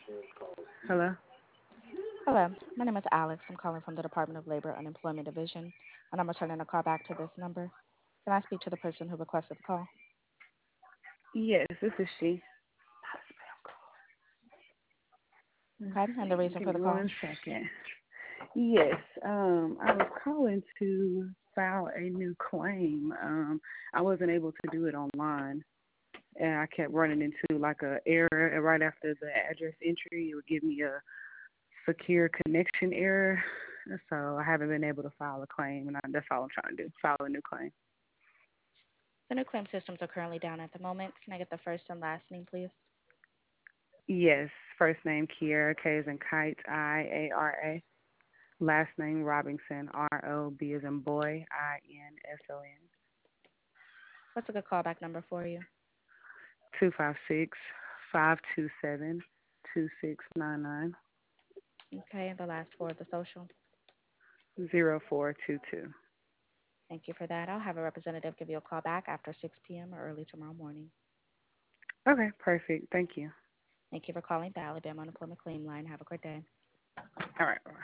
Hello? Hello, my name is Alex. I'm calling from the Department of Labor Unemployment Division, and I'm returning a call back to this number. Can I speak to the person who requested the call? Yes, this is she. Let's Okay, and the see. reason Give for me the call? 1 second. Yes, I was calling to file a new claim. I wasn't able to do it online, and I kept running into like a error. And right after the address entry, it would give me a secure connection error. So I haven't been able to file a claim, and that's all I'm trying to do, file a new claim. The new claim systems are currently down at the moment. Can I get the first and last name, please? Yes, first name Kiera, K as in kite, IARA. Last name Robinson, ROB as in boy, INSON. What's a good callback number for you? 256-527-2699. Okay, and the last four of the social. 0422. Thank you for that. I'll have a representative give you a call back after 6 p.m. or early tomorrow morning. Okay, perfect. Thank you. Thank you for calling the Alabama Unemployment Claim Line. Have a great day. All right.